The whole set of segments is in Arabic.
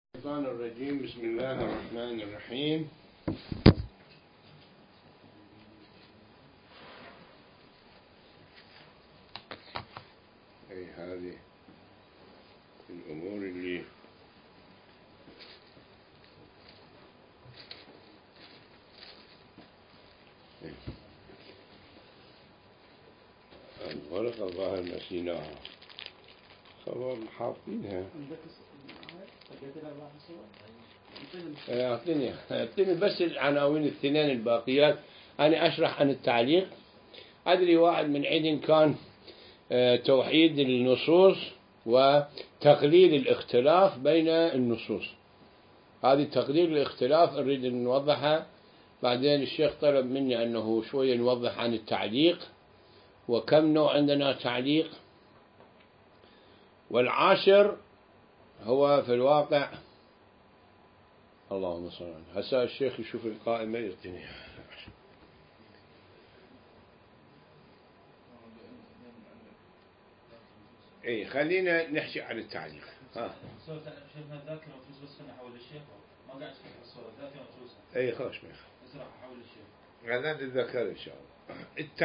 الشيطان الرجيم. بسم الله الرحمن الرحيم. هذه الأمور اللي الورقة الظاهر نسيناها، خبر حافظينها. أعطيني بس العناوين الاثنين الباقيات، أنا أشرح عن التعليق. أدري واحد من عندن كان توحيد النصوص وتقليل الاختلاف بين النصوص. هذه تقليل الاختلاف نريد أن نوضحها. بعدين الشيخ طلب مني أنه شوية نوضح عن التعليق وكم نوع عندنا تعليق. والعاشر هو في الواقع، اللهم صل على النبي. هسه الشيخ يشوف القائمة يعطيني. اي خلينا نحكي عن التعليق. صورة شيخنا الذاكرة وتوس، بس خلينا حول الشيخ ما قاعد اشوف الصورة الذاكرة وتوس. اي خوش ميخ. ازرع حول الشيخ. هذا نتذكر ان شاء الله.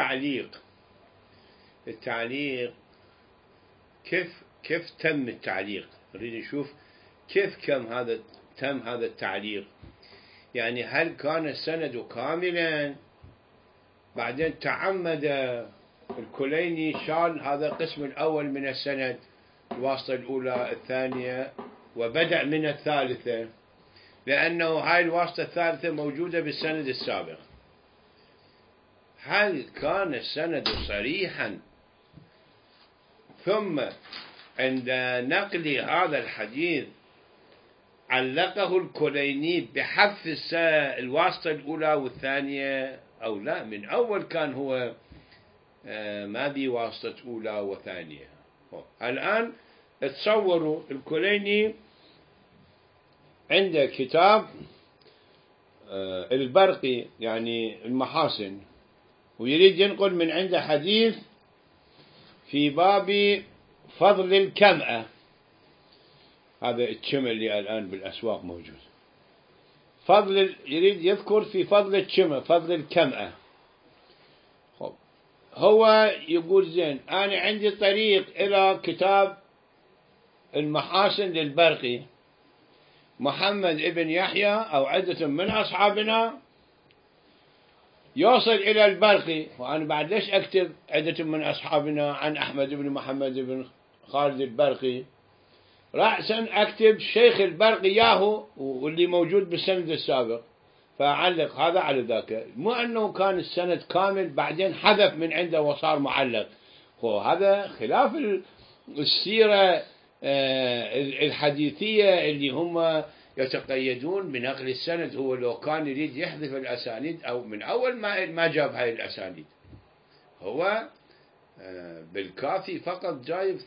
التعليق كيف تم التعليق؟ نريد نشوف كيف تم هذا التعليق. يعني هل كان السند كاملا بعدين تعمد الكليني شال هذا القسم الأول من السند، الواسطة الأولى الثانية، وبدأ من الثالثة، لأنه هاي الواسطة الثالثة موجودة بالسند السابق. هل كان السند صريحا ثم عند نقل هذا الحديث علقه الكليني بحذف الواسطة الأولى والثانية، أو لا من أول كان هو ما بي واسطة أولى وثانية؟ الآن تصوروا الكليني عنده كتاب البرقي يعني المحاسن، ويريد ينقل من عنده حديث في باب فضل الكمأة. هذا الشمع اللي الآن بالأسواق موجود. يريد يذكر في فضل الشمع، فضل الكمأة. هو يقول زين أنا عندي طريق إلى كتاب المحاسن للبرقي، محمد ابن يحيى أو عدة من أصحابنا يوصل إلى البرقي، وأنا بعد ليش أكتب عدة من أصحابنا عن أحمد بن محمد بن خالد البرقي؟ رأسا أكتب شيخ البرقي ياهو واللي موجود بالسند السابق، فأعلق هذا على ذاك. مو أنه كان السند كامل بعدين حذف من عنده وصار معلق. هذا خلاف السيرة الحديثية اللي هم يتقيدون بنقل السند. هو لو كان يريد يحذف الأسانيد أو من أول ما جاب هاي الأسانيد، هو بالكافي فقط جايب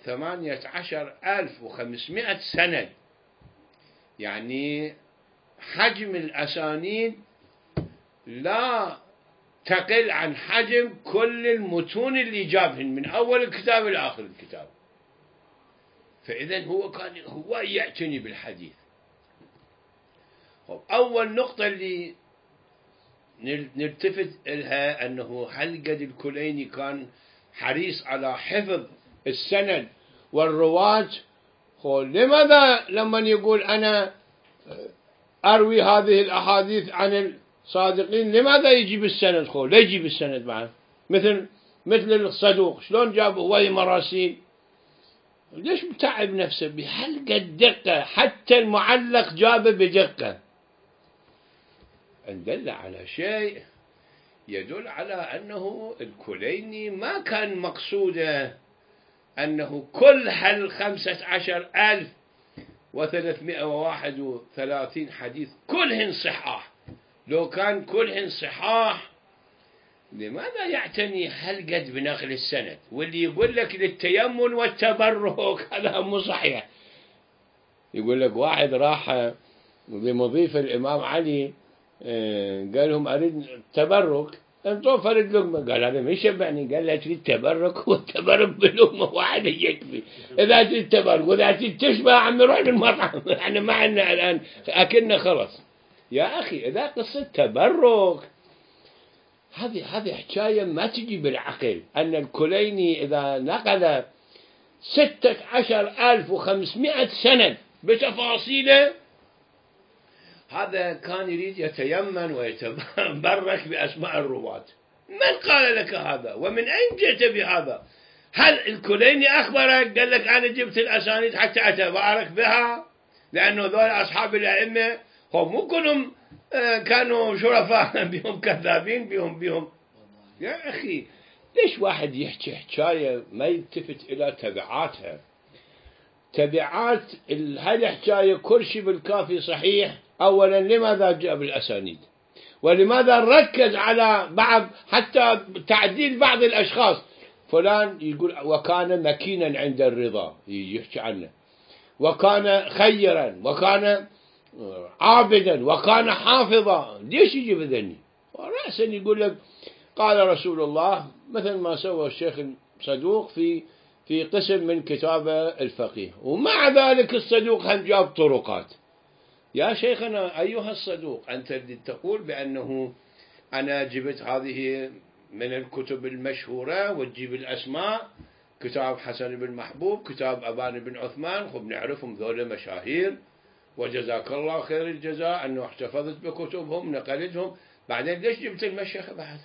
18,500 سند. يعني حجم الأسانيد لا تقل عن حجم كل المتون اللي جابهن من أول الكتاب إلى آخر الكتاب. فإذا هو يعتني بالحديث. أول نقطة اللي نلتفت لها أنه هل قد الكليني كان حريص على حفظ السند والرواة؟ لماذا لما يقول أنا أروي هذه الأحاديث عن الصادقين لماذا يجيب السند؟ لا يجيب السند معه مثل الصدوق. شلون جابه وهي مراسيل؟ ليش متعب نفسه بحلقة دقة؟ حتى المعلق جابه بدقة. ان دل على شيء يدل على أنه الكليني ما كان مقصوده أنه كل 15,331 حديث كلهن صحاح. لو كان كلهن صحاح لماذا يعتني قد بنقل السند؟ واللي يقول لك للتيمن والتبرك هذا مو صحيح. يقول لك واحد راح بمضيف الإمام علي قال لهم أريد تبرك، انطوه فرد لقمة. قال هذا ما يشبعني. قال لا تريد تبرك، والتبرك بلقمة واحدة يكفي. إذا تريد تبرك وإذا تريد تشبع عم نروح للمطعم. احنا ما عندنا الآن أكلنا خلص. يا أخي إذا قصة تبرك هذه حكاية ما تجي بالعقل. أن الكليني إذا نقل 16,500 سنة بتفاصيله، هذا كان يريد يتيمن ويتبرك بأسماء الرواة. من قال لك هذا؟ ومن أين جئت بهذا؟ هل الكليني أخبرك قال لك أنا جبت الأسانيد حتى أتبارك بها؟ لأنه ذول أصحاب الأئمة هم مو كلهم كانوا شرفاء بهم كذابين بهم. يا أخي ليش واحد يحكي حكاية ما يلتفت إلى تبعاتها؟ تبعات هاي الحكاية كل شيء بالكافي صحيح. أولا لماذا جاء بالأسانيد؟ ولماذا ركز على بعض حتى تعديل بعض الأشخاص؟ فلان يقول وكان مكينا عند الرضا يحكي عنه، وكان خيرا، وكان عابدا، وكان حافظا. ليش يجيب ذني؟ ورأسا يقول لك قال رسول الله، مثل ما سوى الشيخ صدوق في قسم من كتاب الفقيه، ومع ذلك الصدوق هم جاب طرقات. يا شيخنا أيها الصدوق، أنت تقول بأنه أنا جبت هذه من الكتب المشهورة وتجيب الأسماء، كتاب حسن بن محبوب، كتاب أبان بن عثمان، خب نعرفهم ذولا مشاهير وجزاك الله خير الجزاء أنه احتفظت بكتبهم نقلتهم. بعدين ليش جبت المشيخة بعد؟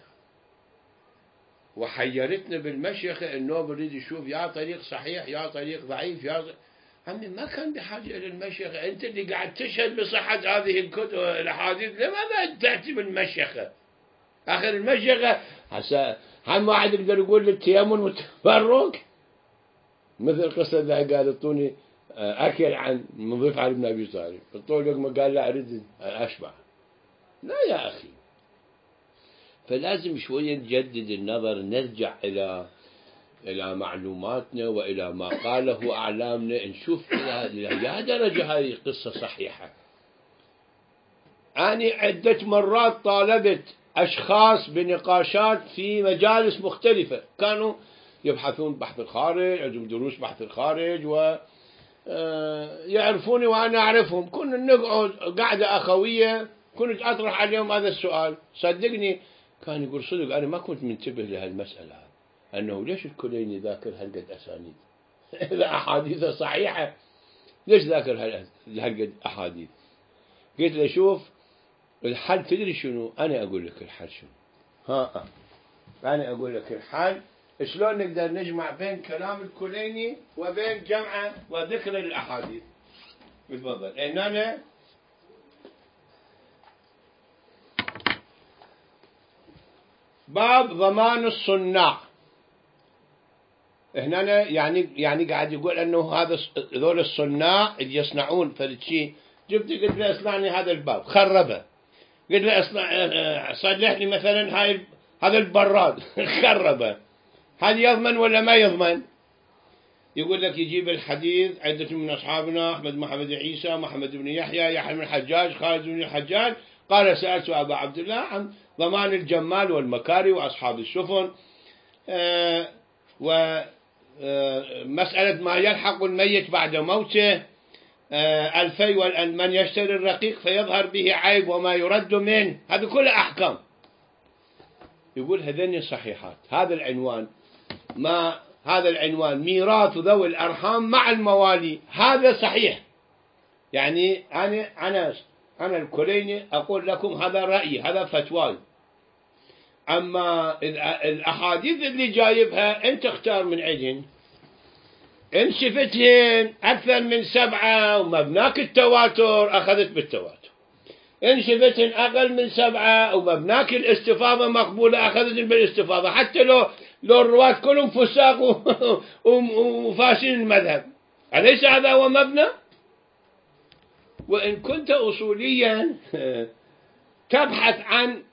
وحيرتنا بالمشيخة إنه بريد يشوف يا طريق صحيح يا طريق ضعيف يا عمي ما كان بحاجة إلى المشيخة. أنت اللي قاعد تشهد بصحة هذه الكتب الأحاديث، لماذا تأتي بالمشيخة؟ آخر المشيخة هسا هم واحد يقدر يقول للتيمم والتبرك مثل قصة اللي قال اعطوني أكل عن مضيف علي بن أبي طالب، الطول لقمة قال لا أريد أشبع. لا يا أخي، فلازم شوية نجدد النظر، نرجع إلى معلوماتنا وإلى ما قاله أعلامنا، نشوف إلى درجة هذه قصة صحيحة. أنا عدة مرات طالبت أشخاص بنقاشات في مجالس مختلفة، كانوا يبحثون بحث الخارج، عندهم دروس بحث الخارج ويعرفوني وأنا أعرفهم. كنا نقعد قعدة أخوية، كنت أطرح عليهم هذا السؤال. صدقني كان يقول صدق أنا ما كنت منتبه لهالمسألة، أنه ليش الكليني ذاكر هالقد أسانيد إذا أحاديث صحيحة، ليش ذاكر هالقد أحاديث؟ قلت له شوف الحل تدري شنو؟ أنا أقول لك الحل شنو. أنا أقول لك الحل شلون نقدر نجمع بين كلام الكليني وبين جمع وذكر الأحاديث. تفضل. أنا باب ضمان الصناع. هنا يعني قاعد يقول انه هذا ذول الصناع اللي يصنعون فلشي. قلت له اصنعني هذا الباب، خربه. قلت له صلح لي مثلا هذا البراد، خربه. هل يضمن ولا ما يضمن؟ يقول لك يجيب الحديث عدة من أصحابنا أحمد محمد عيسى، محمد بن يحيى، يحيى بن الحجاج، خالد بن الحجاج قال سألت أبا عبد الله عن ضمان الجمال والمكاري وأصحاب السفن، ومسألة ما يلحق الميت بعد موته، الفي من يشتري الرقيق فيظهر به عيب وما يرد منه، هذه كلها أحكام. يقول هذين صحيحات. هذا العنوان ميراث ذوي الأرحام مع الموالي، هذا صحيح. يعني أنا الكليني أقول لكم هذا رأيي، هذا فتواي. أما الأحاديث اللي جايبها أنت اختار من عندهن. إن شفتهن أكثر من 7 ومبناك التواتر أخذت بالتواتر، إن شفتهن أقل من 7 ومبناك الاستفاضة مقبولة أخذت بالاستفاضة، حتى لو الرواة كلهم فساق وفاسين المذهب، أليس هذا هو مبنى؟ وإن كنت أصوليا تبحث عن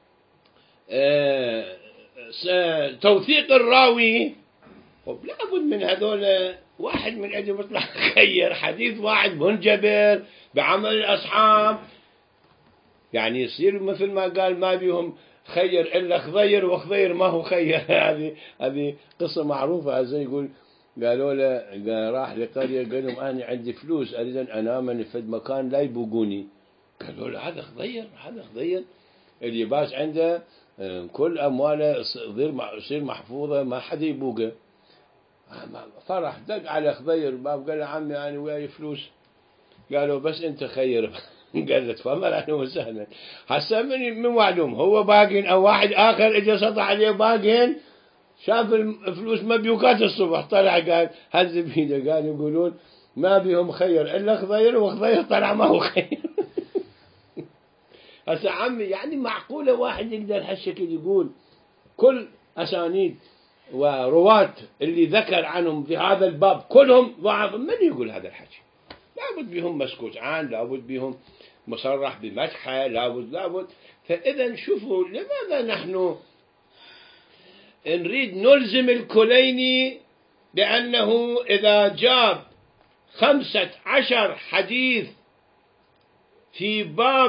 توثيق الراوي، لابد من هذول واحد من عندهم يطلع خير حديث واحد منجبر بعمل الأصحاب، يعني يصير مثل ما قال ما بيهم خير إلا خضير وخضير ما هو خير. هذه قصة معروفة. عزيز يقول قالوا له، قال راح لقرية قال لهم أنا عندي فلوس أريد أن أنام في مكان لا يبوقوني. قالوا له هذا خضير، هذا خضير اللي باس عنده كل أمواله يصير محفوظة ما حد يبوقه. فرح دق على خضير الباب قال له عمي أنا وياي فلوس. قالوا بس أنت خير. قال له تفضل أهلا وسهلا. هسه من معلوم هو باقين أو واحد آخر إجا سطع عليه باقين، شاف الفلوس مبيوكات الصبح طلع قال هز بيده. قال يقولون ما بيهم خير إلا خضير وخضير طلع ما هو خير. هسه عمي يعني معقولة واحد يقدر هالشكل يقول كل أسانيد ورواة اللي ذكر عنهم في هذا الباب كلهم ضعف؟ من يقول هذا الحكي؟ لابد بهم مسكوت عنه، لابد بهم مصرح بمدحه، لابد. فإذا شوفوا لماذا نحن نريد نلزم الكليني بأنه إذا جاب 15 حديث في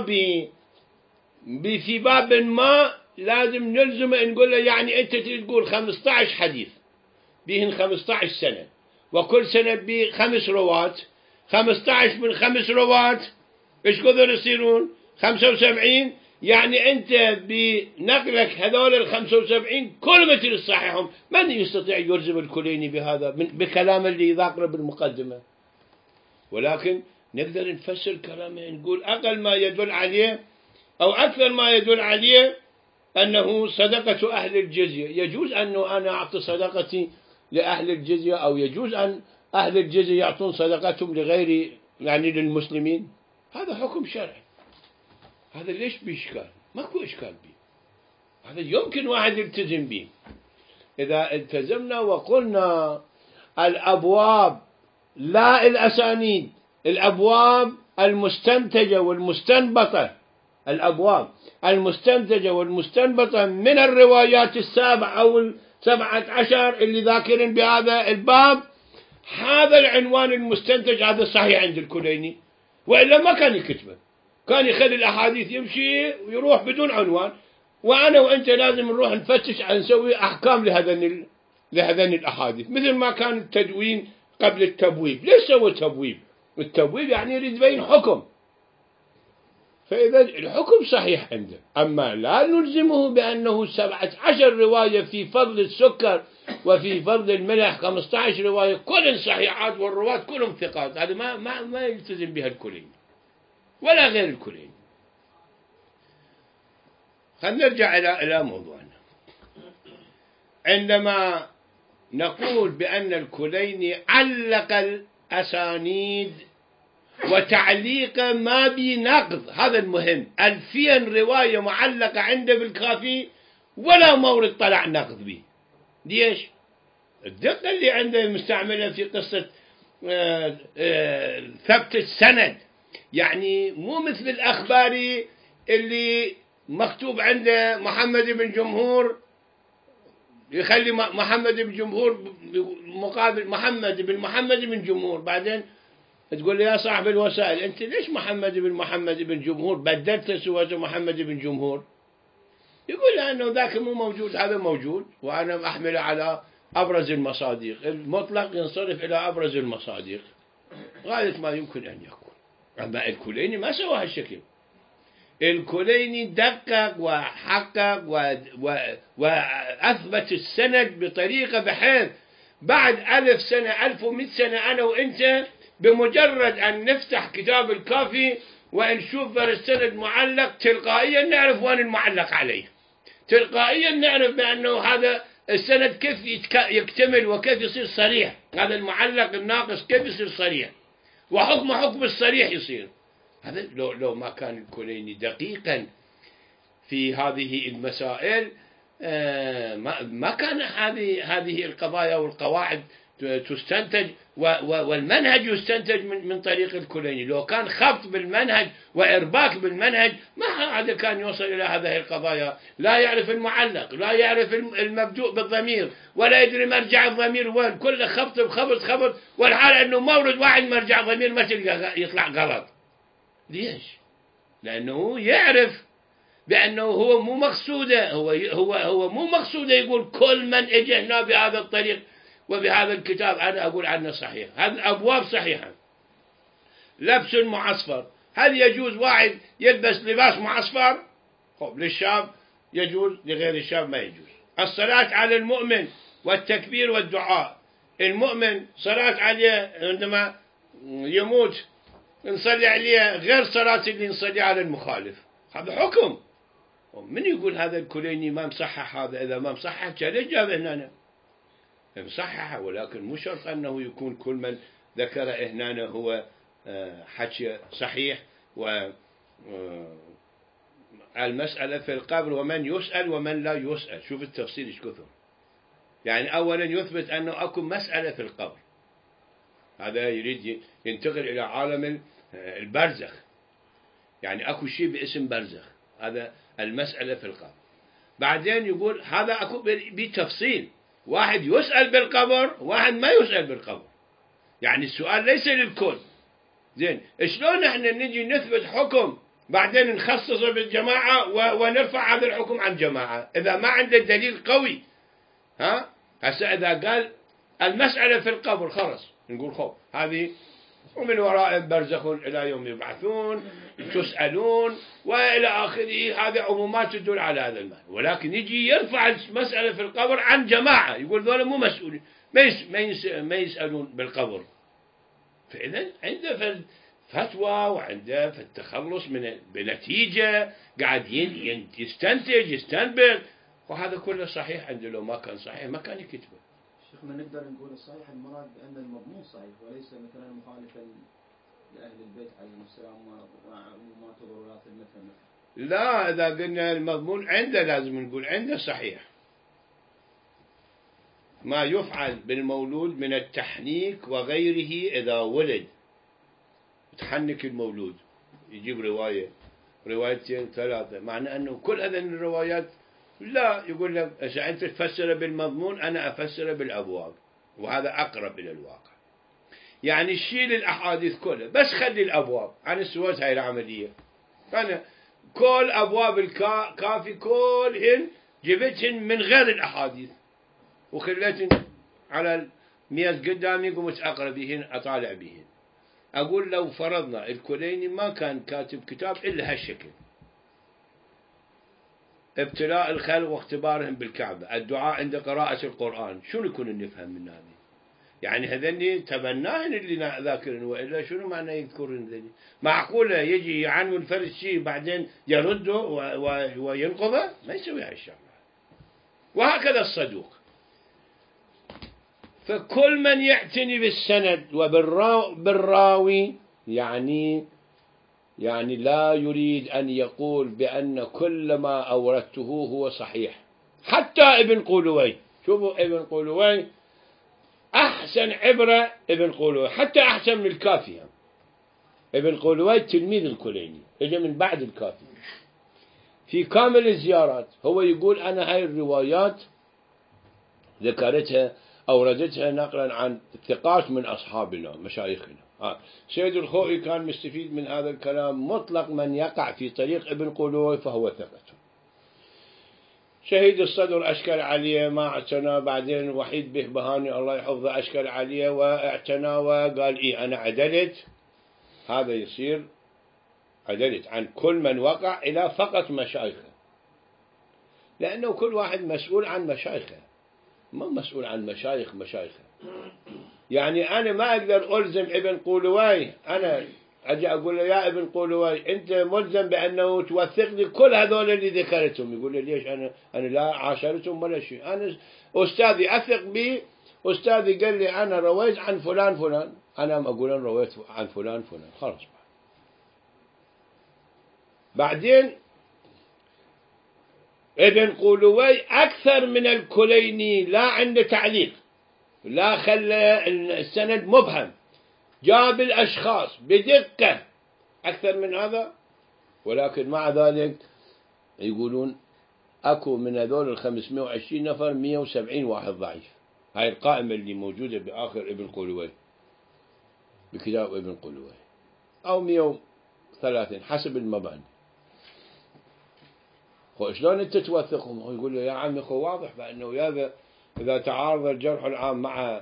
باب ما لازم نلزمه نقول له يعني أنت تقول 15 حديث بهن 15 سنة وكل سنة ب5 رواة، 15 من 5 رواة إيش قدر يصيرون 75. يعني أنت بنقلك هذول 75 كل مثل الصحيحهم. من يستطيع يلزم الكليني بهذا بكلام اللي ذاكره بالمقدمة؟ ولكن نقدر نفسر كلامه نقول أقل ما يدل عليه أو أكثر ما يدل عليه أنه صدقة أهل الجزية. يجوز أنه أنا أعطي صدقتي لأهل الجزية، أو يجوز أن أهل الجزية يعطون صدقتهم لغير يعني للمسلمين. هذا حكم شرعي. هذا ليش بإشكال؟ ماكو إشكال به. هذا يمكن واحد يلتزم به. إذا التزمنا وقلنا الأبواب لا الأسانيد، الأبواب المستنتجة والمستنبطة، الأبواب المستنتجة والمستنبطة من الروايات 7 أو 17 اللي ذاكرين بهذا الباب، هذا العنوان المستنتج هذا صحيح عند الكليني، وإلا ما كان يكتبه، كان يخلي الأحاديث يمشي ويروح بدون عنوان. وأنا وأنت لازم نروح نفتش نسوي أحكام لهذين الأحاديث، مثل ما كان التدوين قبل التبويب. ليش سوى تبويب؟ التبويب يعني يريد يبين حكم، فإذا الحكم صحيح عنده. أما لا نلزمه بأنه 17 رواية في فضل السكر وفي فضل الملح 15 رواية كلهم صحيحات والرواة كلهم ثقات. هذا ما يلتزم بها الكلين ولا غير الكلين. خلينا نرجع إلى موضوعنا. عندما نقول بأن الكليني علق الأسانيد وتعليق ما بنقض، هذا المهم. 2000 رواية معلقة عنده بالكافي ولا مورد طلع نقض به. ليش؟ الدقة اللي عنده مستعملة في قصة ثبت السند. يعني مو مثل الأخباري اللي مكتوب عنده محمد بن جمهور، يخلي محمد بن جمهور مقابل محمد بن جمهور، بعدين تقول لي يا صاحب الوسائل أنت ليش محمد بن جمهور بدلت سوى محمد بن جمهور؟ يقول لأنه ذاك مو موجود، هذا موجود وأنا أحمله على أبرز المصادق. المطلق ينصرف إلى أبرز المصادق غاية ما يمكن أن يكون. أما الكليني ما سوى هالشكل. الكليني دقق وحقق وأثبت السند بطريقة بحيث بعد 1000 سنة 1100 سنة أنا وإنت بمجرد أن نفتح كتاب الكافي ونشوف السند معلق تلقائيا نعرف وين المعلق عليه، تلقائيا نعرف بأنه هذا السند كيف يكتمل وكيف يصير صريح، هذا المعلق الناقص كيف يصير صريح، وحكم الصريح يصير. هذا لو ما كان الكليني دقيقا في هذه المسائل ما كان هذه القضايا والقواعد تستنتج والمنهج يستنتج من طريق الكليني. لو كان خبط بالمنهج وإرباك بالمنهج ما عاد كان يوصل إلى هذه القضايا. لا يعرف المعلق، لا يعرف المبدوء بالضمير، ولا يدري مرجع الضمير وين، كله خبط بخبط والحال أنه مورد واحد مرجع ضمير مثل يطلع غلط. ليش؟ لأنه يعرف بأنه هو مو مقصوده، هو مو مقصوده يقول كل من اجى هنا بهذا الطريق وبهذا الكتاب أنا أقول عنه صحيح. هذه الأبواب صحيحة. لبس معصفر، هل يجوز واحد يلبس لباس معصفر؟ للشاب يجوز، لغير الشاب ما يجوز. الصلاة على المؤمن والتكبير والدعاء، المؤمن صلاة عليه عندما يموت نصلي عليه غير صلاة اللي نصلي على المخالف، هذا حكم. من يقول هذا الكليني ما مصحح؟ هذا إذا ما مصحح كان ليش جاب هنا؟ مصححة، ولكن مو شرط أنه يكون كل من ذكر هنا هو حكي صحيح. والمسألة في القبر ومن يسأل ومن لا يسأل. شوف التفصيل ايش كثر. يعني أولا يثبت أنه أكو مسألة في القبر، هذا يريد ينتقل إلى عالم البرزخ، يعني أكو شيء باسم برزخ، هذا المسألة في القبر. بعدين يقول هذا أكو بتفصيل، واحد يسأل بالقبر واحد ما يسأل بالقبر، يعني السؤال ليس للكل. زين، شلون احنا نجي نثبت حكم بعدين نخصصه بالجماعة ونرفع هذا الحكم عن جماعة إذا ما عنده دليل قوي؟ هسه إذا قال المسألة في القبر خلص نقول خب هذه ومن وراء برزخ إلى يوم يبعثون تسألون وإلى آخره، هذه عمومات تدل على هذا المعنى. ولكن يجي يرفع المسألة في القبر عن جماعة، يقول ذولا مو مسؤولين، ما يسألون بالقبر. فإذا عنده في الفتوى وعنده في التخلص من بنتيجة قاعد يستنتج يستنبط، وهذا كله صحيح عنده. لو ما كان صحيح ما كان يكتبه. شيخنا نقدر نقول الصحيح المراد بأن المضمون صحيح وليس مثلا مخالفا لأهل البيت عليهم السلام وما تضررات المثل. لا، إذا قلنا المضمون عنده لازم نقول عنده صحيح. ما يفعل بالمولود من التحنيك وغيره إذا ولد، تحنك المولود، يجيب روايتين ثلاثة، معنى أنه كل هذه الروايات لا، يقول لك إذا أنت تفسر بالمضمون أنا أفسر بالأبواب، وهذا أقرب إلى الواقع. يعني شيل الأحاديث كلها بس خلي الأبواب. أنا سويت هاي العملية، أنا كل أبواب الكافي كلهن جبتهن من غير الأحاديث وخليتهن على الميز قدامي، قمت أقرأ بهن أطالع بهن. أقول لو فرضنا الكليني ما كان كاتب كتاب إلا هالشكل، ابتلاء الخلق واختبارهم بالكعبة، الدعاء عند قراءة القرآن، شنو كنا نفهم من هذه؟ يعني هذني تبناهن اللي ذاكرن، وإلا شنو معنى يذكرن ذني؟ معقولة يجي يعنون فرد شيء بعدين يرده وينقضه؟ ما يسوي هالشغلة. وهكذا الصدوق. فكل من يعتني بالسند وبالراوي يعني لا يريد أن يقول بأن كل ما أوردته هو صحيح. حتى ابن قولوي، شوفوا ابن قولوي أحسن عبرة، ابن قولوي حتى أحسن من الكافي. ابن قولوي تلميذ الكليني، اجى من بعد الكافي. في كامل الزيارات هو يقول أنا هاي الروايات ذكرتها أوردتها نقلا عن الثقات من أصحابنا مشايخنا. سيد الخوئي كان مستفيد من هذا الكلام، مطلق من يقع في طريق ابن قولوي فهو ثقته. شهيد الصدر أشكل عليه ما اعتنى، بعدين وحيد به بهاني الله يحفظه أشكل عليه واعتنى وقال إيه أنا عدلت، هذا يصير عدلت عن كل من وقع إلى فقط مشايخه، لأنه كل واحد مسؤول عن مشايخه، ما مسؤول عن مشايخه. يعني أنا ما أقدر ألزم ابن قولوي، أنا أجي أقول له يا ابن قولوي أنت ملزم بأنه توثق لي كل هذول اللي ذكرتهم. يقول لي ليش؟ أنا لا عاشرتهم ولا شيء، أنا أستاذي أثق بي، أستاذي قال لي أنا رويت عن فلان، أنا أقول أنا رويت عن فلان خلاص. بعدين ابن قولوي أكثر من الكليني، لا عنده تعليق، لا خلى السند مبهم، جاب الأشخاص بدقة أكثر من هذا. ولكن مع ذلك يقولون أكو من هذول 520 نفر 170 واحد ضعيف. هاي القائمة اللي موجودة بآخر ابن قولوي بكتاب ابن قولوي، أو 130 حسب المباني. وشلون أنت توثقهم؟ هو يقول له يا عمي خو واضح بأنه إذا تعارض الجرح العام مع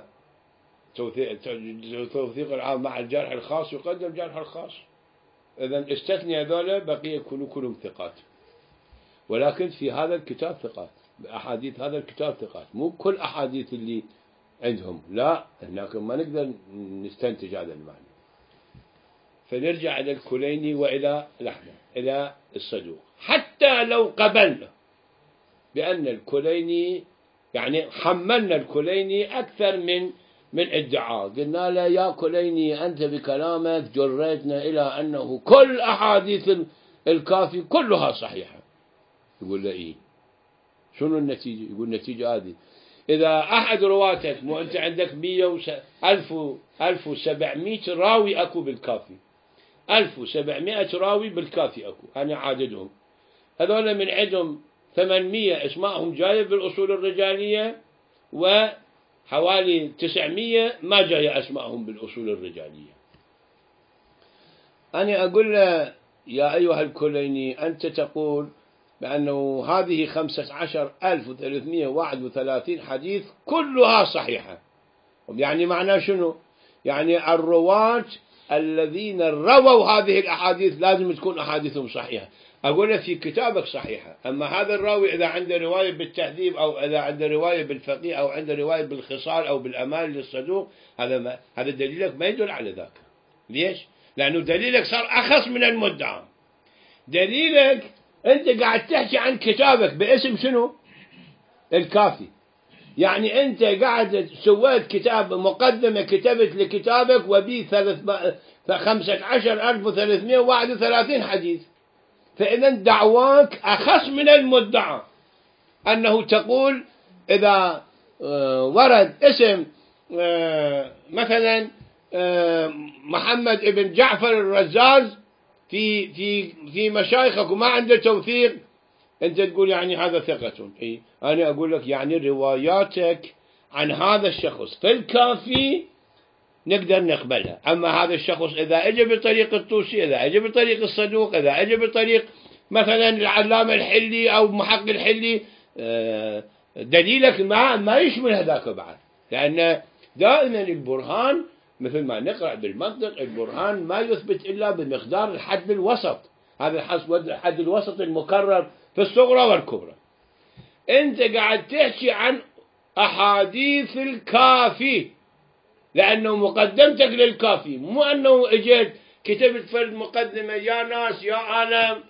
توثيق العام مع الجرح الخاص يقدم الجرح الخاص. إذا استثني هذول بقي كلهم ثقات، ولكن في هذا الكتاب ثقات، بأحاديث هذا الكتاب ثقات، مو كل أحاديث اللي عندهم لا، هناك ما نقدر نستنتج هذا المعنى. فنرجع إلى الكليني وإلى لحظة إلى الصدوق، حتى لو قبلنا بأن الكليني يعني حملنا الكليني أكثر من ادعاء، قلنا له يا كليني أنت بكلامك جريتنا إلى أنه كل أحاديث الكافي كلها صحيحة. يقول له إيه، شنو النتيجة؟ يقول النتيجة هذه، إذا أحد رواتك، مو أنت عندك 1700 راوي أكو بالكافي، 1700 راوي بالكافي أكو، أنا عاددهم، هذول من عندهم 800 اسمائهم جاية بالأصول الرجالية، وحوالي 900 ما جاية اسمائهم بالأصول الرجالية. أنا أقول له يا أيها الكليني أنت تقول بأنه هذه 15331 حديث كلها صحيحة، يعني معناه شنو؟ يعني الرواة الذين رووا هذه الأحاديث لازم تكون أحاديثهم صحيحة. أقول له في كتابك صحيحة، أما هذا الراوي إذا عنده رواية بالتهذيب أو إذا عنده رواية بالفقيه أو عنده رواية بالخصال أو بالأمال للصدوق، هذا دليلك ما يدل على ذاك. ليش؟ لأنه دليلك صار أخص من المدعى. دليلك أنت قاعد تحكي عن كتابك باسم شنو؟ الكافي. يعني أنت قاعد سويت كتاب مقدمة كتبت لكتابك وبي 15331 حديث، فإذا دعواك أخص من المدعى، أنه تقول إذا ورد اسم مثلا محمد ابن جعفر الرزاز في مشايخك وما عنده توثيق، أنت تقول يعني هذا ثقة. إيه؟ أنا أقول لك يعني رواياتك عن هذا الشخص في الكافي نقدر نقبلها، أما هذا الشخص إذا أجى بطريق الطوسي، إذا أجى بطريق الصدوق، إذا أجى بطريق مثلا العلامة الحلي أو محق الحلي، دليلك ما يشمل هذاك بعد، لأن دائما البرهان مثل ما نقرأ بالمنطق، البرهان ما يثبت إلا بمقدار الحد الوسط، هذا الحد الوسط المكرر في الصغرى والكبرى. أنت قاعد تحكي عن أحاديث الكافي لأنه مقدمتك للكافي، مو أنه اجيت كتبت فرد مقدمة يا ناس يا عالم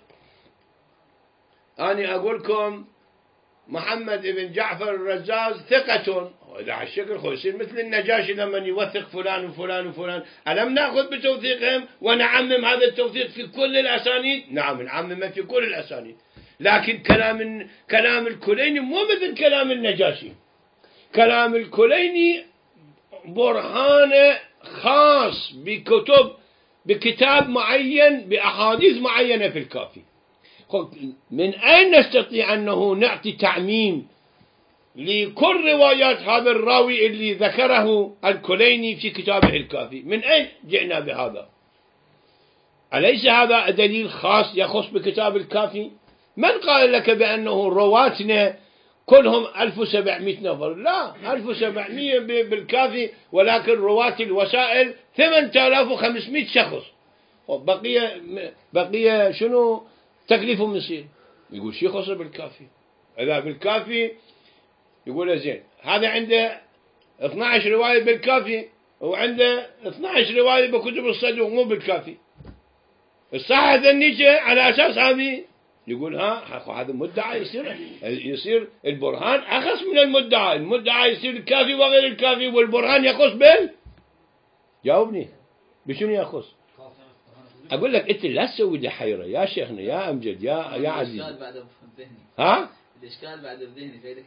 أنا أقولكم محمد ابن جعفر الرزاز ثقة، وإذا على الشكل خو يصير مثل النجاشي لما يوثق فلان وفلان وفلان، ألم نأخذ بتوثيقهم ونعمم هذا التوثيق في كل الأسانيد؟ نعم نعمم في كل الأسانيد، لكن كلام الكليني مو مثل كلام النجاشي. كلام الكليني برهان خاص بكتاب معين بأحاديث معينة في الكافي. من أين نستطيع أنه نعطي تعميم لكل روايات هذا الراوي اللي ذكره الكليني في كتابه الكافي؟ من أين جئنا بهذا؟ أليس هذا دليل خاص يخص بكتاب الكافي؟ من قال لك بأنه رواتنا كلهم 1700 نفر؟ لا، 1700 بالكافي، ولكن رواة الوسائل 8500 شخص. بقي شنو تكليفهم يصير؟ يقول شيء خاص بالكافي. إذا بالكافي يقول زين هذا عنده 12 رواية بالكافي وعنده 12 رواية بكتب الصدوق مو بالكافي، الصح هذا النيجة على أساس هذه يقول هذا مدعى يصير البرهان أخص من المدعى، المدعى يصير الكافي وغير الكافي، والبرهان يخص جاوبني بشنو يخص؟ أقول لك أنت لا تسوي لي حيرة يا شيخنا يا أمجد يا عزيز. الإشكال بعد بذهني. الإشكال بعد بذهني فإذا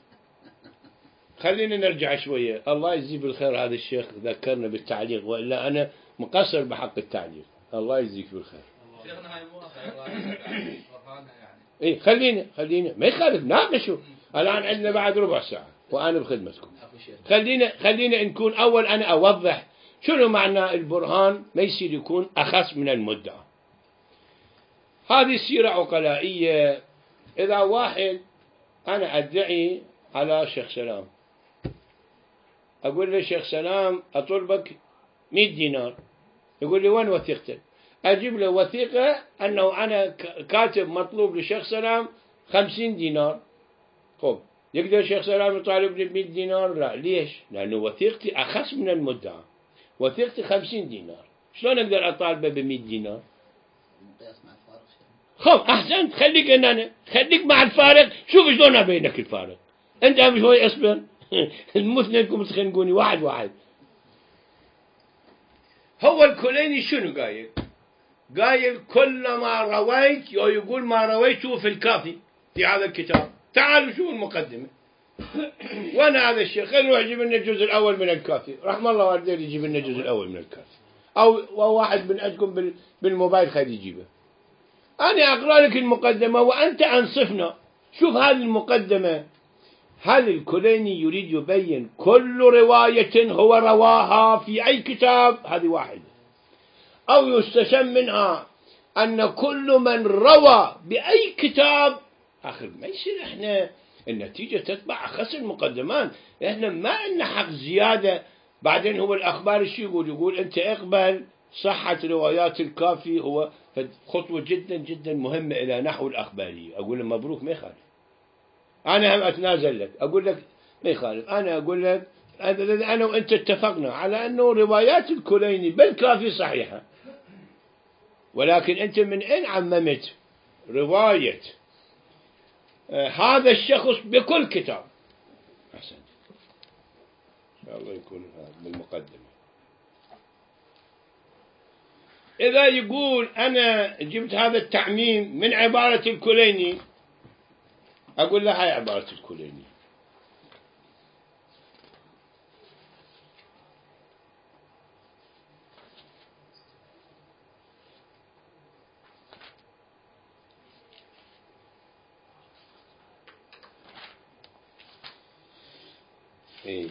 خلينا نرجع شوية. الله يجزيه بالخير هذا الشيخ ذكرنا بالتعليق، وإلا أنا مقصر بحق التعليق. الله يجزيك بالخير. شيخنا هاي موافقة يعني. إيه خلينا ما يخالف ناقشوا. الآن عندنا بعد ربع ساعة وأنا بخدمتكم. خلينا نكون أول أنا أوضح شنو معنى البرهان ما يصير يكون أخص من المدعى. هذه سيرة عقلائية إذا واحد أنا أدعي على شيخ سلام، أقول له شيخ سلام أطلبك 100 دينار، يقول لي وين وثيقتك؟ أجيب له وثيقة أنه أنا كاتب مطلوب لشيخ سلام 50 دينار. خب يقدر شيخ سلام يطالبني ب 100 دينار؟ لا. ليش؟ لأنه وثيقتي أخص من المدعى، وثيقتي 50 دينار، شلون أقدر أطالبه ب 100 دينار؟ خب أحسنت، خليك أنا خليك مع الفارق، شوف شلون أبينك الفارق. أنت هم شوي أصبر المثنينكم تخنقوني واحد واحد. هو الكليني شنو قايل؟ قايل كل ما رويت، يقول ما رويته في الكافي في هذا الكتاب. تعالوا شوفوا المقدمة. وانا هذا الشيء خلينا نروح يجيب لنا الجزء الأول من الكافي، رحم الله والديه يجيب لنا الجزء الأول من الكافي، أو واحد من عندكم بالموبايل خلي يجيبه. أنا أقرأ لك المقدمة وأنت أنصفنا. شوف هذه المقدمة، هل الكليني يريد يبين كل رواية هو رواها في أي كتاب؟ هذه واحدة. أو يستشم منها أن كل من روى بأي كتاب. آخر ما يصير إحنا النتيجة تتبع أخص المقدمات، إحنا ما عندنا حق زيادة. بعدين هو الأخبار الشيء يقول أنت اقبل صحة روايات الكافي، هو خطوة جدا جدا مهمة إلى نحو الأخبارية. أقول له مبروك ما يخالف، أنا هم أتنازل لك، أقول لك ما يخالف. أنا أقول لك أنا وأنت اتفقنا على أنه روايات الكليني بالكافي صحيحة، ولكن أنت من أين عممت رواية هذا الشخص بكل كتاب؟ أحسن، إن شاء الله يكون بالمقدمة. إذا يقول أنا جبت هذا التعميم من عبارة الكليني، أقول له هاي عبارة الكليني. إيه.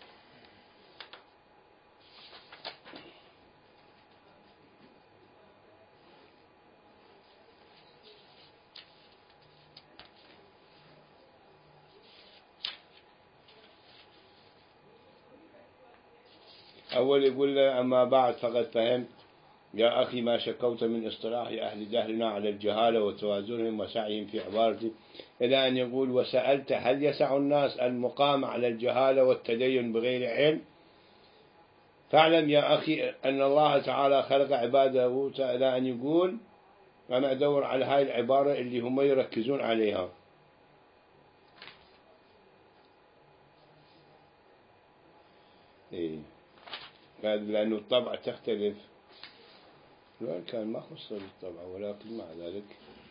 أول يقول له أما بعد فقد فهمت يا أخي ما شكوت من اصطلاح أهل دهرنا على الجهالة وتوازنهم وسعيهم في عبارتي، إلى أن يقول وسألت هل يسع الناس المقام على الجهالة والتدين بغير علم؟ فاعلم يا أخي أن الله تعالى خلق عباده، إلى أن يقول أنا أدور على هاي العبارة اللي هم يركزون عليها. إيه. لأنه الطبع تختلف، لو كان ما خص الطبع ولكن مع ذلك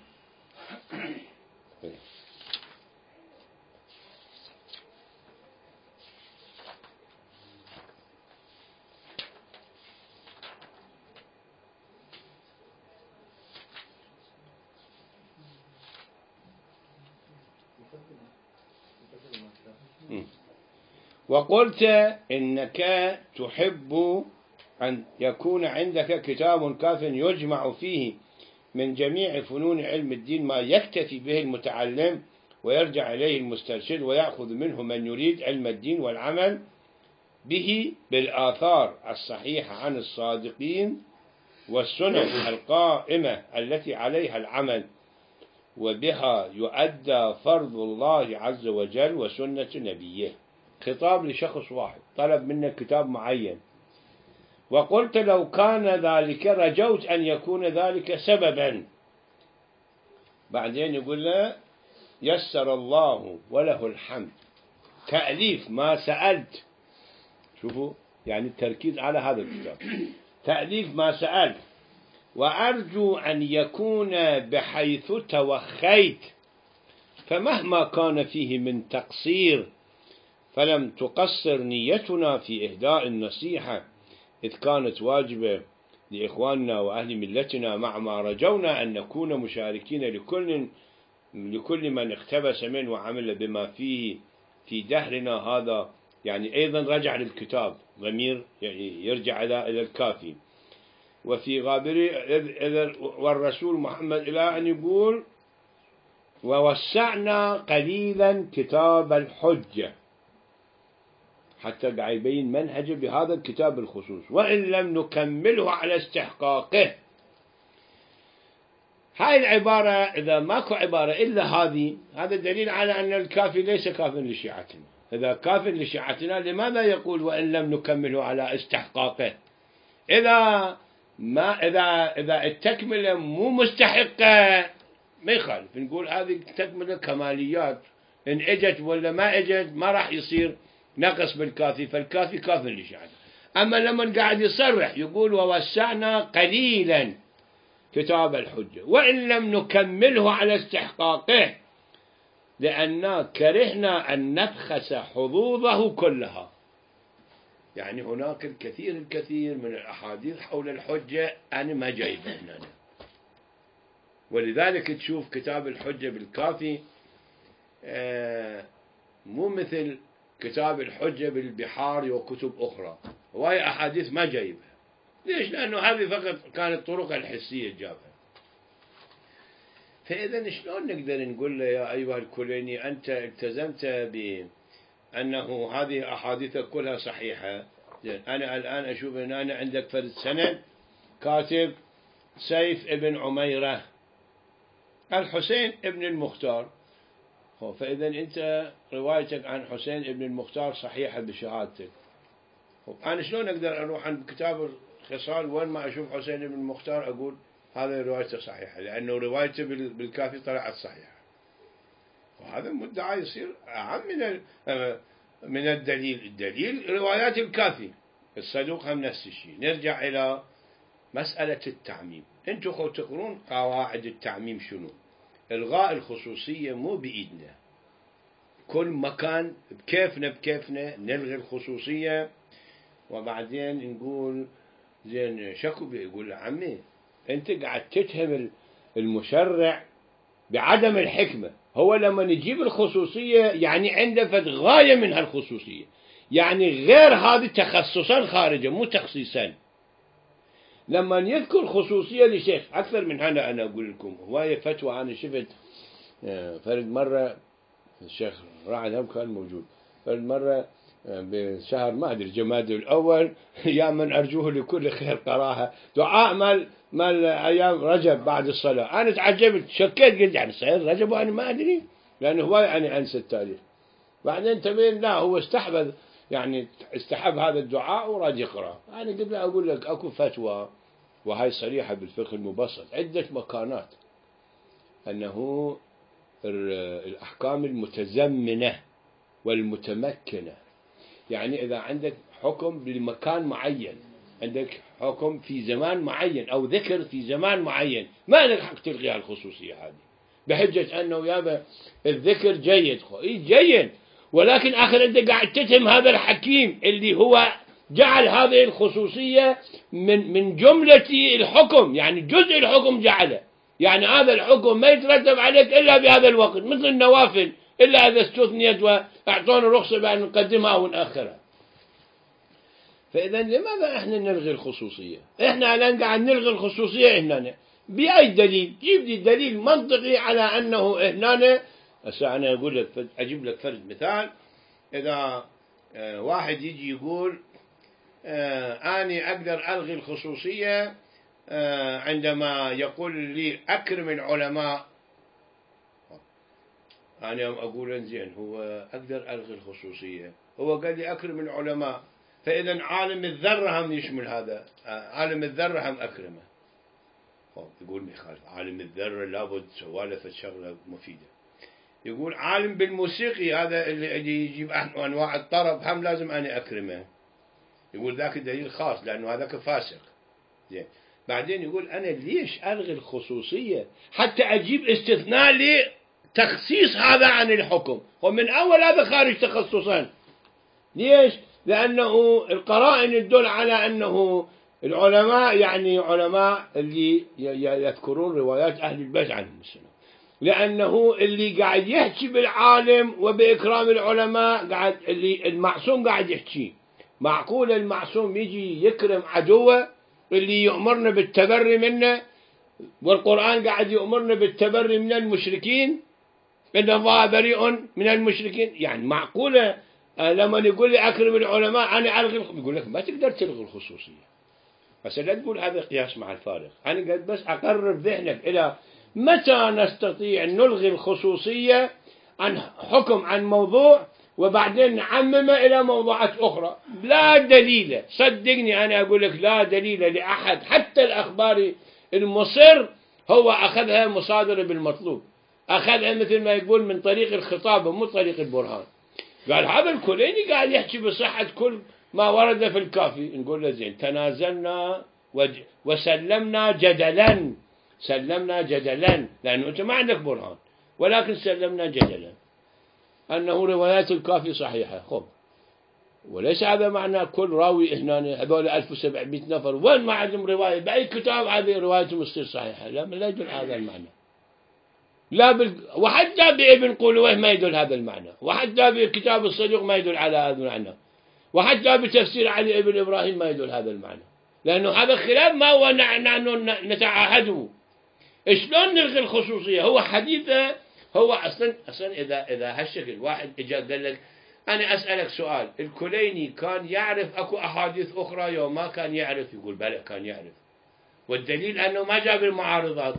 إيه. وقلت إنك تحب أن يكون عندك كتاب كاف يجمع فيه من جميع فنون علم الدين ما يكتفي به المتعلم ويرجع إليه المسترشد ويأخذ منه من يريد علم الدين والعمل به بالآثار الصحيحة عن الصادقين والسنن القائمة التي عليها العمل، وبها يؤدى فرض الله عز وجل وسنة نبيه. خطاب لشخص واحد طلب منك كتاب معين، وقلت لو كان ذلك رجوت أن يكون ذلك سببا. بعدين يقول له يسر الله وله الحمد تأليف ما سألت. شوفوا يعني التركيز على هذا الكتاب، تأليف ما سألت، وأرجو أن يكون بحيث توخيت، فمهما كان فيه من تقصير فلم تقصر نيتنا في إهداء النصيحة، إذ كانت واجبة لإخواننا وأهل ملتنا، مع ما رجونا أن نكون مشاركين لكل من اقتبس منه وعمل بما فيه في دهرنا هذا. يعني أيضا رجع للكتاب، ضمير يرجع إلى الكافي. وفي غابري والرسول محمد إلى أن يقول ووسعنا قليلا كتاب الحجة، حتى قاعد يبين منهجه بهذا الكتاب الخصوص، وإن لم نكمله على استحقاقه. هاي العبارة إذا ماكو عبارة إلا هذه، هذا دليل على أن الكافي ليس كاف لشيعتنا. إذا كاف لشيعتنا لماذا يقول وإن لم نكمله على استحقاقه؟ إذا التكملة مو مستحقة ما يخالف، نقول هذه التكملة كماليات، إن اجت ولا ما اجت ما راح يصير نقص بالكافي، فالكافي كاف لشيعتنا. أما لما قاعد يصرح يقول ووسعنا قليلا كتاب الحجة وإن لم نكمله على استحقاقه، لأننا كرهنا أن نبخس حظوظه كلها. يعني هناك الكثير من الأحاديث حول الحجة أنا ما جايبها هنا، ولذلك تشوف كتاب الحجة بالكافي مو مثل كتاب الحجة بالبحار وكتب أخرى، وهي أحاديث ما جايبها. ليش؟ لأنه هذه فقط كانت طرق الحسية جابها. فإذا شلون نقدر نقول له يا أيها الكليني أنت التزمت بأنه هذه أحاديث كلها صحيحة؟ أنا الآن أشوف أن أنا عندك فرد سند كاتب سيف ابن عميرة الحسين ابن المختار، فإذا أنت روايتك عن حسين ابن المختار صحيحة بشهادتك. أنا شلون أقدر أروح عند كتاب الخصال وين ما أشوف حسين ابن المختار أقول هذا روايته صحيحة، لأنه روايته بالكافي طلعت صحيحة. وهذا المدعى يصير أعم من الدليل. الدليل روايات الكافي، الصدوق هم نفس الشيء. نرجع إلى مسألة التعميم. أنتم تقرون قواعد التعميم شنو؟ إلغاء الخصوصية مو بإيدنا، كل مكان بكيفنا نلغي الخصوصية، وبعدين نقول زين شكو بيقول عمي أنت قاعد تتهم المشرع بعدم الحكمة. هو لما نجيب الخصوصية يعني عنده فد غاية من هالخصوصية، يعني غير هذه تخصصا خارجة مو تخصيصا. لما يذكر خصوصية لشيخ أكثر من هذا، أنا أقول لكم هواية فتوى أنا شفت فرد مرة الشيخ راعد هم كان موجود، فرد مرة بشهر ما أدري جمادى الأول يا من أرجوه لكل خير قراها دعاء مال أيام رجب بعد الصلاة. أنا تعجبت شكيت قلت يعني صحيح رجب وأنا ما أدري، لأنه هواي أنا أنسى التاريخ. بعدين تبين لا هو استحب هذا الدعاء وراد يقرأ. أنا قبل أقول لك أكو فتوى وهي صريحة بالفقه المبسط عدة مكانات أنه الأحكام المتزمنة والمتمكنة، يعني إذا عندك حكم بمكان معين، عندك حكم في زمان معين أو ذكر في زمان معين، ما لك حق تلغي الخصوصية هذه بحجة أنه يابا الذكر جيد. جيد، ولكن آخر أنت قاعد تتهم هذا الحكيم اللي هو جعل هذه الخصوصية من جملة الحكم، يعني جزء الحكم جعله، يعني هذا الحكم ما يترتب عليك إلا بهذا الوقت، مثل النوافل إلا إذا استثنيت وأعطونا رخصة بأن نقدمها ونأخرها. فإذا لماذا إحنا نلغي الخصوصية؟ إحنا الآن قاعد نلغي الخصوصية هنا بأي دليل؟ جيب لي دليل منطقي على أنه هنا. أنا أقول لك أجيب لك فرد مثال. إذا واحد يجي يقول أنا أقدر ألغي الخصوصية عندما يقول لي أكرم العلماء، أنا أقول زين هو أقدر ألغي الخصوصية، هو قال لي أكرم العلماء، فإذا عالم الذرة هم يشمل هذا، عالم الذرة هم أكرمه. يقول مخالف، عالم الذرة لابد سوالف شغلة مفيدة. يقول عالم بالموسيقي هذا اللي يجيب أنواع الطرب هم لازم أنا أكرمه. يقول ذاك دليل خاص لأنه هذاك فاسق. زين بعدين يقول أنا ليش ألغي الخصوصية حتى أجيب استثناء لتخصيص هذا عن الحكم، ومن أول هذا خارج تخصصا. ليش؟ لأنه القرائن تدل على أنه العلماء يعني علماء اللي يذكرون روايات أهل البيت عنهم السلام، لأنه اللي قاعد يحكي بالعالم وبإكرام العلماء قاعد اللي المعصوم قاعد يحكي. معقول المعصوم يجي يكرم عدوه اللي يأمرنا بالتبري منه، والقرآن قاعد يأمرنا بالتبري من المشركين؟ إن الله بريء من المشركين. يعني معقولة لما يقول لي أكرم العلماء أنا ألغي يقول لك ما تقدر تلغي الخصوصية. بس لا تقول هذا قياس مع الفارق. أنا قد بس أقرب ذهنك إلى متى نستطيع أن نلغي الخصوصية عن حكم عن موضوع وبعدين نعممه إلى موضوعات أخرى. لا دليل، صدقني أنا أقول لك لا دليل لأحد حتى الأخباري المصر هو أخذها مصادرة بالمطلوب، أخذها مثل ما يقول من طريق الخطاب مو طريق البرهان. قال هذا الكليني قاعد يحكي بصحة كل ما ورد في الكافي. نقول له زين تنازلنا وسلمنا جدلا، سلمنا جدلا لأنه أنت ما عندك برهان، ولكن سلمنا جدلا أنه روايات الكافي صحيحة. خب وليس هذا معنى كل راوي هنا هذول 1700 نفر وين ما عندهم رواية بأي كتاب هذه روايتهم تصير صحيحة. لا يدل هذا المعنى. لا وحتى بابن قولويه ما يدل هذا المعنى، وحتى بكتاب الصديق ما يدل على هذا المعنى، وحتى بتفسير علي ابن إبراهيم ما يدل هذا المعنى. لأنه هذا خلاف ما هو نحن نتعاهده. شلون نلغي الخصوصية؟ هو حديثه هو أصلا إذا هالشكل واحد إجا قال لك أنا أسألك سؤال، الكليني كان يعرف أكو أحاديث أخرى يوم ما كان يعرف؟ يقول بلى كان يعرف، والدليل أنه ما جاب المعارضات.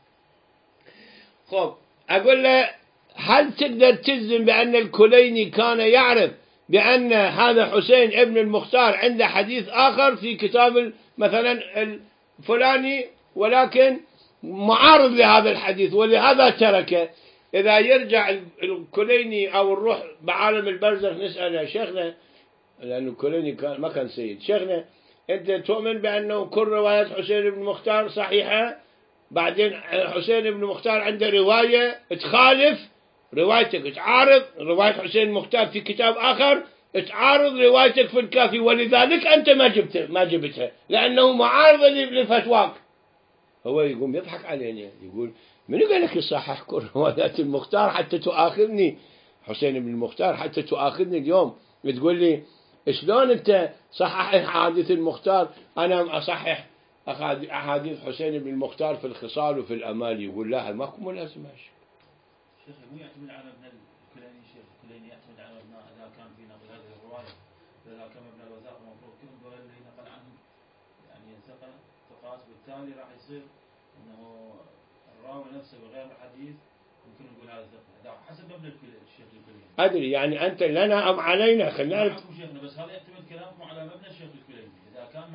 خب أقول له هل تقدر تجزم بأن الكليني كان يعرف بأن هذا حسين ابن المختار عنده حديث آخر في كتاب مثلا الفلاني ولكن معارض لهذا الحديث ولهذا تركه؟ إذا يرجع الكليني أو نروح بعالم البرزخ نسأل يا شيخنا، لأن الكليني ما كان سيد، شيخنا أنت تؤمن بأنه كل روايات حسين بن المختار صحيحة؟ بعدين حسين بن المختار عنده رواية تخالف روايتك، تعارض رواية حسين المختار في كتاب آخر، تعارض روايتك في الكافي، ولذلك أنت ما جبتها لأنه معارضة لفتواك. هو يقوم يضحك علينا يقول من قال لك يصحح كل روايات المختار حتى تؤاخذني حسين بن المختار حتى تؤاخذني اليوم تقول لي شلون أنت صحح أحاديث المختار أنا أصحح أحاديث حسين بن المختار في الخصال وفي الأمال؟ يقول لا ماكو لازم ماشي. شيخ مو يعتمد على ابن الكليني، شيخ الكليني يعتمد على ابناء إذا كان في نقل هذه الرواية، إذا كان ابن الوثاق المفروض كلهم دول اللي نقل عنهم يعني ثقات، بالتالي راح يصير إنه الراوي نفسه بغير الحديث ممكن نقول هذا ثقة حسب ابن الشيخ الكليني. أدري يعني أنت لنا أم علينا خلينا شيخنا، بس هذا يعتمد كلامكم على ابن الشيخ الكليني إذا كان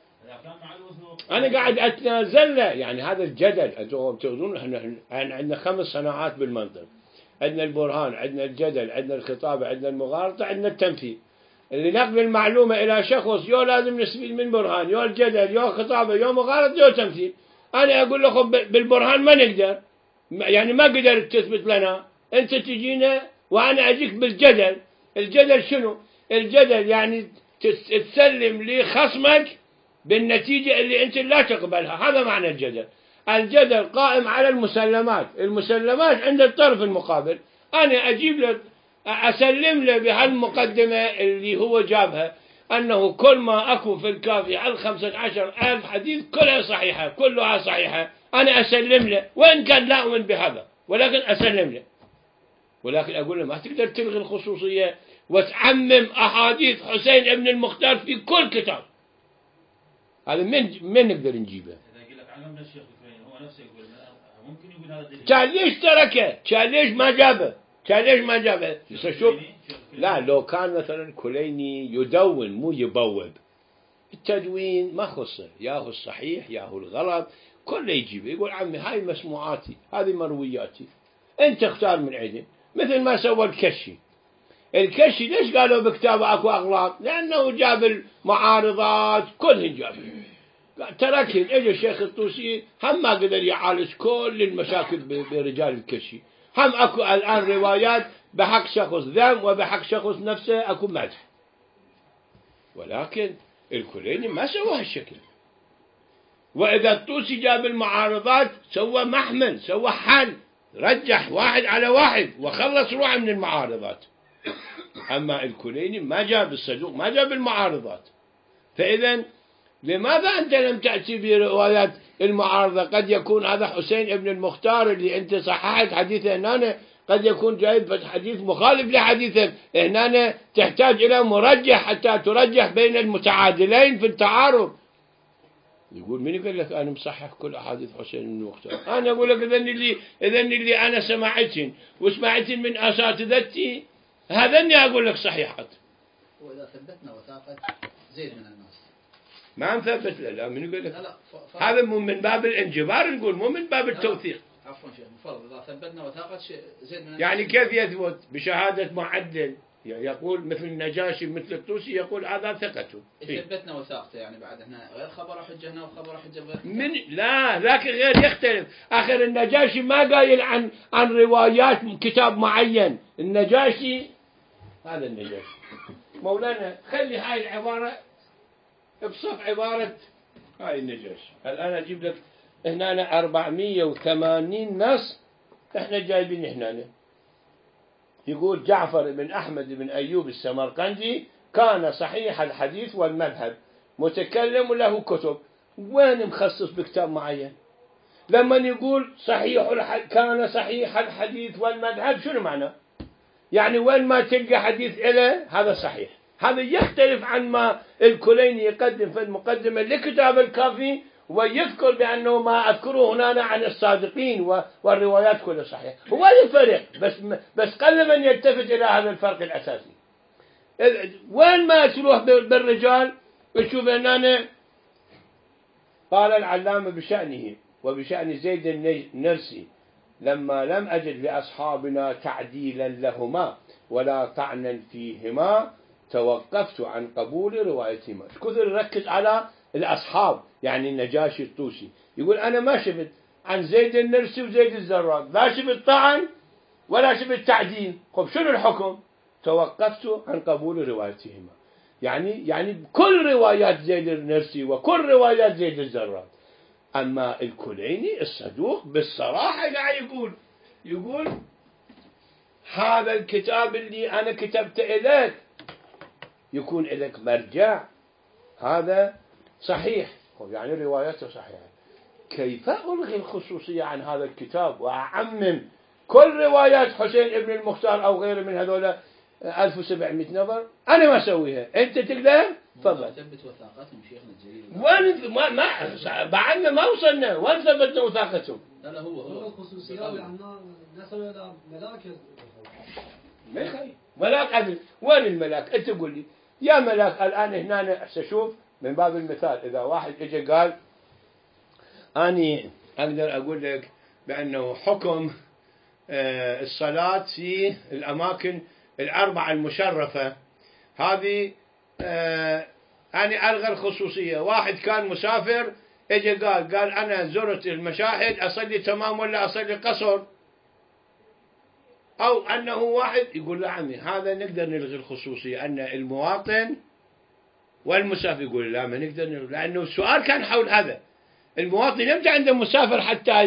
مع الوثوق. أنا قاعد أتنازل له يعني هذا الجدل. أنتم تقولون إحنا عندنا 5 صناعات بالمنطق، عندنا البرهان، عندنا الجدل، عندنا الخطابة، عندنا المغالطة، عندنا التمثيل. اللي نقل المعلومة إلى شخص يو لازم نستفيد من برهان، يو الجدل، يو خطابة، يو مغالطة، يو تمثيل. أنا أقول لكم بالبرهان ما نقدر، يعني ما قدرت تثبت لنا، أنت تجينا وأنا أجيك بالجدل. الجدل شنو؟ الجدل يعني تسلم لي خصمك بالنتيجة اللي أنت لا تقبلها، هذا معنى الجدل. الجدل قائم على المسلمات، المسلمات عند الطرف المقابل، أنا أجيب له أسلم له بهالمقدمة اللي هو جابها أنه كل ما أكو في الكافي على 15,000 حديث كلها صحيحة، كلها صحيحة، أنا أسلم له وإن كان لا أؤمن بهذا ولكن أسلم له. ولكن أقول له ما تقدر تلغي الخصوصية وتعمم أحاديث حسين ابن المختار في كل كتاب. هذا من نقدر نجيبه؟ إذا يقول لك علم الشيخ الكليني هو نفسه يقول ممكن يقول هذا دليل. كان ليش تركه؟ كان ليش ما جابه؟ كان ليش ما جابه؟ شوف لا لو كان مثلا كليني يدون مو يبوب، التدوين ما خصه، ياهو الصحيح ياهو الغلط كله يجيبه، يقول عمي هاي مسموعاتي هذه مروياتي انت اختار من عندي. مثل ما سوى الكشي. الكشي ليش قالوا بكتابه اكو اغلاط؟ لانه جاب المعارضات كلهن جابه، تركهن. اجى الشيخ الطوسي هم ما قدر يعالج كل المشاكل برجال الكشي، هم اكو الان روايات بحق شخص ذم وبحق شخص نفسه اكو مدح، ولكن الكليني ما سوى هالشكل. واذا الطوسي جاب المعارضات سوى محمل، سوى حل، رجح 1 على 1 وخلص روحه من المعارضات. اما الكليني ما جاب الصدوق، ما جاب المعارضات. فاذا لماذا أنت لم تأتي بروايات المعارضة؟ قد يكون هذا حسين ابن المختار اللي أنت صححت حديثه هنا قد يكون جايب حديث مخالف لحديثك، هنا تحتاج إلى مرجح حتى ترجح بين المتعادلين في التعارض. يقول من يقول لك أنا مصحح كل أحاديث حسين بن المختار؟ أنا أقول لك إذن اللي أنا سمعتهن وسمعتهن من أساتذتي هذني أقول لك صحيحات. وإذا ثبتنا وثاقة زيد من الناس ما نثبت لا من يقول لك لا هذا مو من باب الانجبار، نقول مو من باب التوثيق. عفوا شيخ مفرض إذا ثبتنا وثاقة زيد من الناس يعني كيف يثبت بشهادة معدل؟ يقول مثل النجاشي مثل الطوسي يقول هذا ثقته. ثبتنا وثاقته يعني بعد هنا غير خبر حجة هنا وخبر حجة غير من لا لكن غير يختلف. آخر النجاشي ما قايل عن روايات كتاب معين. النجاشي هذا النجاشي مولانا خلي هاي العبارة بصف عبارة هاي النجاشي. الآن أجيب لك هنا 480 نص احنا جايبين هنا. يقول جعفر بن أحمد بن أيوب السمرقندي كان صحيح الحديث والمذهب متكلم له كتب. وين مخصص بكتاب معين؟ لما يقول كان صحيح الحديث والمذهب شنو معنى؟ يعني وين ما تلقى حديث إله هذا صحيح. هذا يختلف عن ما الكليني يقدم في المقدمة لكتاب الكافي ويذكر بأنه ما أذكره هنا عن الصادقين والروايات كلها صحيحة. هو الفرق بس قل من يلتفت إلى هذا الفرق الأساسي. وين ما تروح بالرجال تشوف أننا قال العلامة بشأنه وبشأن زيد النرسي لما لم أجد لأصحابنا تعديلا لهما ولا طعنا فيهما توقفت عن قبول روايتهما. كثر ركز على الأصحاب يعني النجاشي الطوسي. يقول أنا ما شفت عن زيد النرسي وزيد الزراد لا شفت طعن ولا شفت تعديل. طب شنو الحكم؟ توقفت عن قبول روايتهما. يعني كل روايات زيد النرسي وكل روايات زيد الزراد. أما الكليني الصدوق بالصراحة قاعد يقول هذا الكتاب اللي أنا كتبت إليك يكون لك مرجع هذا صحيح يعني روايته صحيحة. كيف ألغي الخصوصية عن هذا الكتاب وأعمم كل روايات حسين ابن المختار أو غيره من هذول 1700 نفر؟ أنا ما أسويها. أنت تقدر؟ تفضل. ثبت وثاقتهم شيخنا الجليل. وين ما بعدنا ما وصلنا وين ثبتنا وثاقتهم؟ لا هو الخصوصيات لأننا نصل إلى ملاك ملاك عدل. وين الملاك؟ أنت قول لي يا ملاك الآن هنا سأشوف من باب المثال إذا واحد إجا قال أني أقدر أقول لك بأنه حكم الصلاة في الأماكن الأربعة المشرفة هذه أنا ألغى الخصوصية. واحد كان مسافر إجا قال أنا زرت المشاهد أصلي تمام ولا أصلي قصر، أو أنه واحد يقول له عمي هذا نقدر نلغي الخصوصية أن المواطن والمسافر. يقول لا ما نقدر نلغي لأنه السؤال كان حول هذا. المواطن يمتى عنده مسافر حتى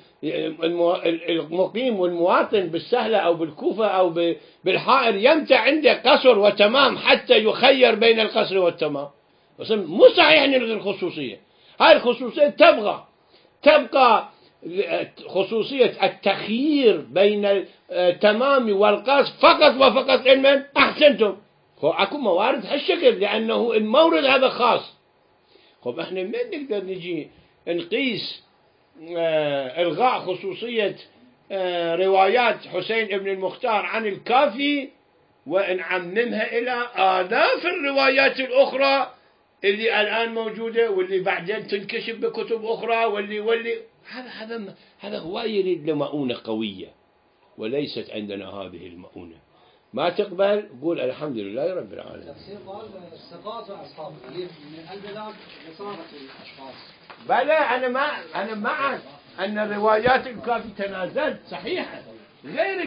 المقيم والمواطن بالسهلة أو بالكوفة أو بالحائر يمتى عنده قصر وتمام حتى يخير بين القصر والتمام. مو صحيح نلغي الخصوصية. هاي الخصوصية تبقى خصوصية التخيير بين التمام والقصر فقط وفقط علما أحسنتم. أكو موارد هالشكل لأنه المورد هذا خاص. خب احنا من نقدر نجي نقيس إلغاء خصوصية روايات حسين ابن المختار عن الكافي ونعممها إلى آلاف الروايات الأخرى اللي الآن موجودة واللي بعدين تنكشف بكتب أخرى واللي هذا هو يريد لمؤونة قوية وليست عندنا هذه المؤونة. ما تقبل قول الحمد لله رب العالمين. تفسير قال الثقات وأصحاب الحديث من البلاد وصارت الأشخاص. بلى أنا معك أن الروايات الكافي تنازلت صحيحة غير